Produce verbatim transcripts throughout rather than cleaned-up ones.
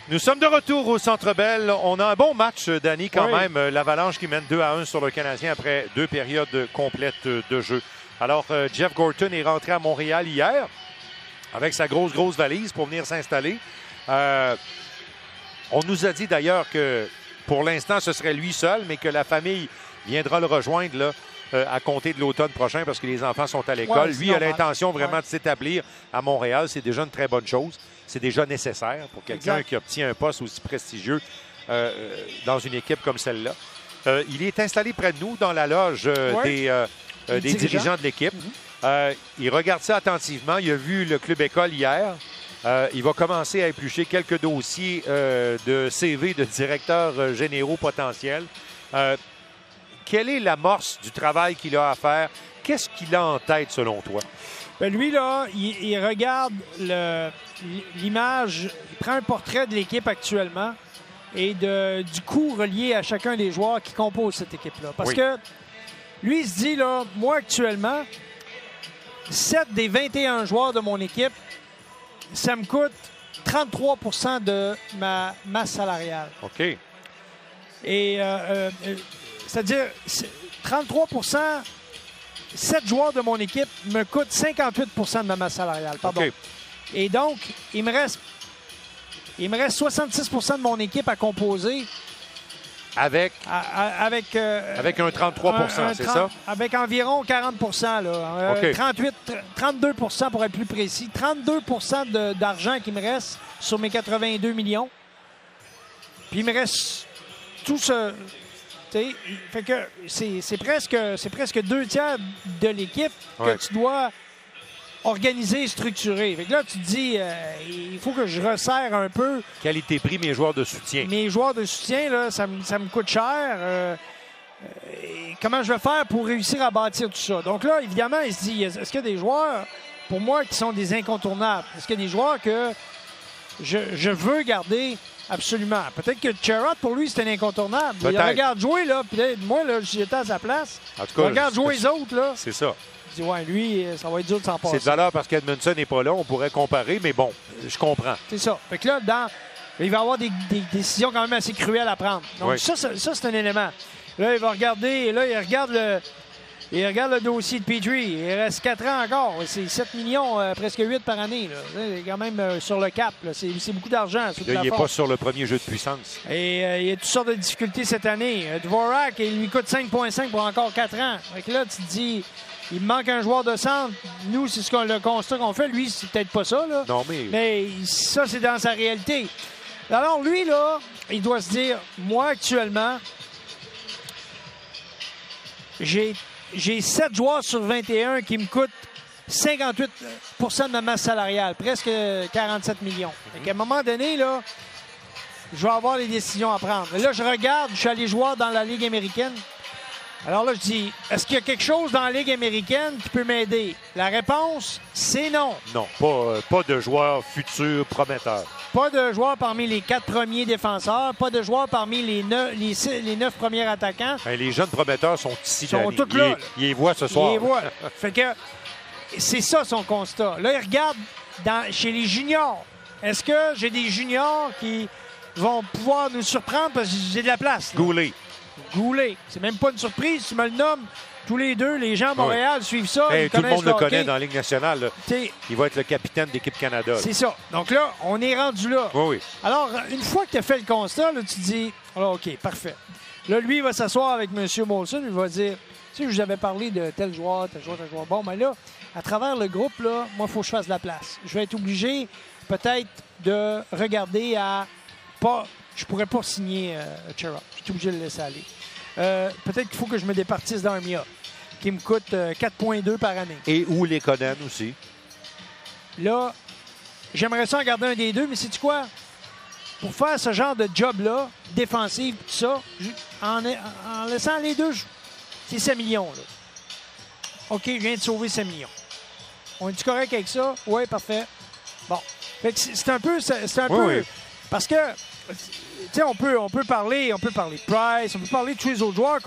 Nous sommes de retour au Centre Bell. On a un bon match, Danny, quand oui. même. L'Avalanche qui mène deux à un sur le Canadien après deux périodes complètes de jeu. Alors, euh, Jeff Gorton est rentré à Montréal hier avec sa grosse, grosse valise pour venir s'installer. Euh, on nous a dit d'ailleurs que pour l'instant, ce serait lui seul, mais que la famille viendra le rejoindre là, euh, à compter de l'automne prochain parce que les enfants sont à l'école. Ouais, lui normal. a l'intention vraiment ouais. de s'établir à Montréal. C'est déjà une très bonne chose. C'est déjà nécessaire pour quelqu'un Exact. qui obtient un poste aussi prestigieux euh, dans une équipe comme celle-là. Euh, il est installé près de nous dans la loge euh, Ouais. des, euh, euh, des dirigeants. dirigeants de l'équipe. Mm-hmm. Euh, il regarde ça attentivement. Il a vu le club école hier. Euh, il va commencer à éplucher quelques dossiers euh, de C V de directeurs euh, généraux potentiels. Euh, quelle est l'amorce du travail qu'il a à faire? Qu'est-ce qu'il a en tête selon toi? Ben lui, là, il, il regarde le, l'image, il prend un portrait de l'équipe actuellement et de, du coût relié à chacun des joueurs qui composent cette équipe-là. Parce Oui. que lui, il se dit, là, moi, actuellement, sept des vingt et un joueurs de mon équipe, ça me coûte trente-trois pour cent de ma masse salariale. OK. Et, euh, euh, c'est-à-dire, c'est trente-trois pour cent, sept joueurs de mon équipe me coûtent cinquante-huit pour cent de ma masse salariale. Pardon. OK. Et donc, il me reste, il me reste soixante-six pour cent de mon équipe à composer. Avec, À, à, avec, euh, avec un trente-trois pour cent, un- un c'est trente ça? Avec environ quarante pour cent. Là. Euh, OK. trente-huit, trente-deux pour cent pour être plus précis. trente-deux pour cent de, d'argent qui me reste sur mes quatre-vingt-deux millions. Puis il me reste tout ce... tu sais, fait que c'est, c'est, presque, c'est presque deux tiers de l'équipe Ouais. que tu dois organiser et structurer. Fait que là, tu te dis, euh, il faut que je resserre un peu. Qualité-prix, mes joueurs de soutien. Mes joueurs de soutien, là, ça, me, ça me coûte cher. Euh, et comment je vais faire pour réussir à bâtir tout ça? Donc là, évidemment, il se dit, est-ce qu'il y a des joueurs, pour moi, qui sont des incontournables? Est-ce qu'il y a des joueurs que je, je veux garder absolument? Peut-être que Chariot, pour lui, c'est un incontournable. Il Peut-être. regarde jouer, là, puis là, moi, là, si j'étais à sa place, En tout je cas, regarde je- jouer les autres, là. c'est ça. Je dis, ouais, lui, ça va être dur de s'en C'est passer. de valeur parce qu'Edmondson n'est pas là. On pourrait comparer, mais bon, je comprends. C'est ça. Fait que là, dans, il va y avoir des, des décisions quand même assez cruelles à prendre. Donc, Oui. ça, ça, ça, c'est un élément. Là, il va regarder, et là, il regarde le, il regarde le dossier de Petrie. Il reste quatre ans encore. C'est sept millions, euh, presque huit par année. Là. C'est quand même euh, sur le cap. Là. C'est, c'est beaucoup d'argent. Sur Là, la il n'est force. pas sur le premier jeu de puissance. Et euh, il y a toutes sortes de difficultés cette année. Euh, Dvorak, il lui coûte cinq virgule cinq pour encore quatre ans. Fait que là, tu te dis, il me manque un joueur de centre. Nous, c'est ce qu'on, le constat qu'on fait. Lui, c'est peut-être pas ça. Là. Non, mais, Mais ça, c'est dans sa réalité. Alors, lui, là, il doit se dire, moi, actuellement, j'ai, j'ai sept joueurs sur vingt et un qui me coûtent cinquante-huit pour cent de ma masse salariale, presque quarante-sept millions. Fait qu'à un moment donné, là, je vais avoir les décisions à prendre. Et là, je regarde, je suis allé jouer dans la Ligue américaine. Alors là, je dis, est-ce qu'il y a quelque chose dans la Ligue américaine qui peut m'aider? La réponse, c'est non. non, pas, euh, pas de joueurs futurs prometteurs. Pas de joueurs parmi les quatre premiers défenseurs, pas de joueurs parmi les neuf, les six- les neuf premiers attaquants. Ben, les jeunes prometteurs sont ici. Ils sont Danny. tous Ils- là, là. Ils les voient ce soir. Et voilà. Fait que c'est ça son constat. Là, il regarde dans, chez les juniors. Est-ce que j'ai des juniors qui vont pouvoir nous surprendre parce que j'ai de la place? là? Goulet. Goulet. C'est même pas une surprise. Tu me le nommes. Tous les deux, les gens à Montréal suivent ça. Hey, ils tout le connaissent monde le hockey. connaît dans la Ligue nationale. là. T'sais, Il va être le capitaine d'équipe Canada. là. c'est ça. Donc là, on est rendu là. Oui, oui. Alors, une fois que tu as fait le constat, là, tu te dis, alors, OK, parfait. Là, lui, il va s'asseoir avec M. Molson, il va dire, tu sais, je vous avais parlé de tel joueur, tel joueur, tel joueur. Bon, mais là, à travers le groupe, là, moi, il faut que je fasse de la place. Je vais être obligé, peut-être, de regarder à pas. Je pourrais pas signer euh, Chara. Je suis obligé de le laisser aller. Euh, peut-être qu'il faut que je me départisse d'Armia, qui me coûte euh, quatre virgule deux par année. Et où les Conan aussi. Là, j'aimerais ça en garder un des deux, mais sais-tu quoi? Pour faire ce genre de job-là, défensif, tout ça, je- en, en laissant les deux, je- c'est sept millions. Là. OK, je viens de sauver sept millions. On est-tu correct avec ça? Oui, parfait. Bon. Fait que c'est c'est un peu... C'est c'est un Oui, peu oui. parce que, tu sais, on peut, on peut parler on peut parler de Price, on peut parler de tous les autres joueurs qu'on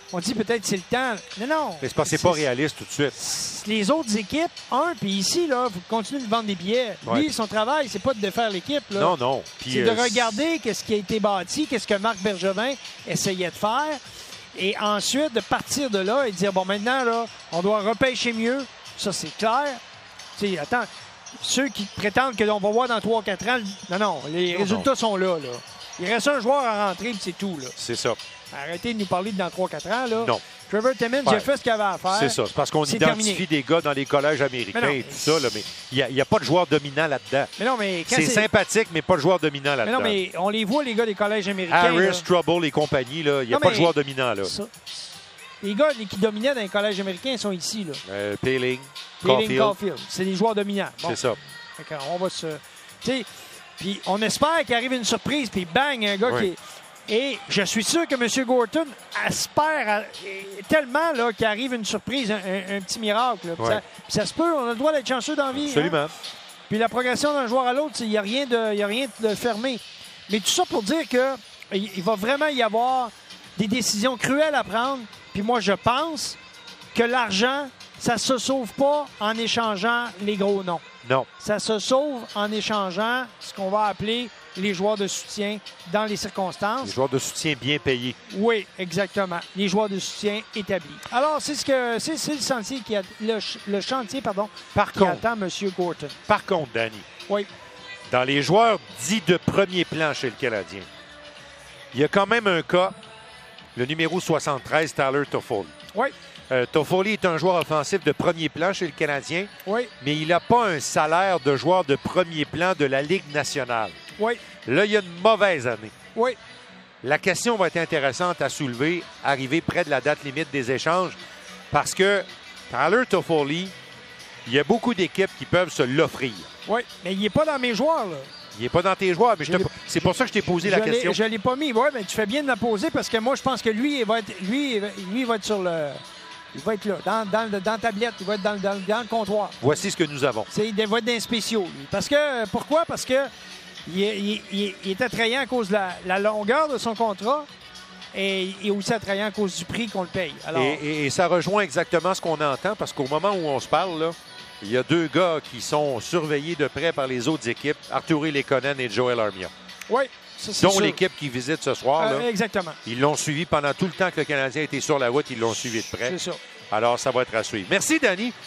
on dit peut-être c'est le temps. Non, non. Mais c'est parce que c'est pas réaliste tout de suite. Les autres équipes, un, puis ici, là, vous continuez de vendre des billets. Ouais. Lui, son travail, c'est pas de défaire l'équipe. Là. Non, non. Puis, c'est euh, de regarder qu'est-ce qui a été bâti, qu'est-ce que Marc Bergevin essayait de faire. Et ensuite, de partir de là et de dire, bon, maintenant, là, on doit repêcher mieux. Ça, c'est clair. Tu sais, attends, ceux qui prétendent que l'on va voir dans trois quatre ans, non, non, les non, résultats non. sont là, là. Il reste un joueur à rentrer, puis c'est tout, là. C'est ça. Arrêtez de nous parler de dans trois quatre ans, là. Non. Trevor Timmins, Ouais. j'ai fait ce qu'il avait à faire. C'est ça. C'est parce qu'on C'est identifie terminé. des gars dans les collèges américains Mais non, et tout ça, là, mais il n'y a, a pas de joueur dominant là-dedans. Mais non, mais quand C'est sympathique, mais pas de joueur dominant Mais là-dedans. non, mais on les voit, les gars des collèges américains. là. Harris, Trouble et compagnie, là, il n'y a Non, pas mais de joueur dominant là. Ça. Les gars les qui dominaient dans les collèges américains sont ici, là. Euh, Peeling, Taylor Caulfield, Caulfield. C'est des joueurs dominants. Bon. c'est ça. Fait qu'on va se. Tu sais, puis on espère qu'il arrive une surprise, puis bang, un gars Oui. qui est. Et je suis sûr que M. Gorton espère à- tellement là, qu'il arrive une surprise, un, un- un petit miracle. là. Puis Ouais. Ça, puis ça se peut, on a le droit d'être chanceux dans la vie. hein. Absolument. Puis la progression d'un joueur à l'autre, il n'y a rien de, il y a rien de fermé. Mais tout ça pour dire que il il va vraiment y avoir des décisions cruelles à prendre. Puis moi, je pense que l'argent, ça ne se sauve pas en échangeant les gros noms. Non. Ça se sauve en échangeant ce qu'on va appeler les joueurs de soutien dans les Les circonstances. joueurs de soutien bien payés. Oui, exactement. Les joueurs de soutien établis. Alors, c'est ce que c'est, c'est le chantier qui a le, ch- le chantier pardon Par qui contre, attend M. Gorton. par contre, Danny, Oui. dans les joueurs dits de premier plan chez le Canadien, il y a quand même un cas, le numéro soixante-treize, Tyler Toffoli. Oui. Euh, Toffoli est un joueur offensif de premier plan chez le Canadien, Oui. mais il n'a pas un salaire de joueur de premier plan de la Ligue nationale. Oui. Là, il y a une mauvaise année. Oui. La question va être intéressante à soulever, arriver près de la date limite des échanges, parce que Tyler Toffoli, il y a beaucoup d'équipes qui peuvent se l'offrir. Oui. Mais il n'est pas dans mes joueurs, là. Il n'est pas dans tes joueurs, mais je te- Je l'ai- c'est pour ça que je t'ai posé la je l'ai- question. Je ne l'ai pas mis. Oui, mais tu fais bien de la poser parce que moi, je pense que lui, il va être, lui, il va- lui, il va être sur le. Il va être là, dans, dans, le- dans la tablette, il va être dans, le- dans, le- dans le comptoir. Voici ce que nous avons. C'est, il va être dans les spéciaux, lui. Parce que, pourquoi? Parce que il est, il, il- il est attrayant à cause de la, la longueur de son contrat et il est aussi attrayant à cause du prix qu'on le paye. Alors, Et, et- et ça rejoint exactement ce qu'on entend, parce qu'au moment où on se parle, là, il y a deux gars qui sont surveillés de près par les autres équipes, Artturi Lekonen et Joel Armia, oui, ça, c'est dont sûr. l'équipe qui visite ce soir. Euh, là. exactement. Ils l'ont suivi pendant tout le temps que le Canadien était sur la route. Ils l'ont suivi de près. C'est ça. Alors, ça va être à suivre. Merci, Danny.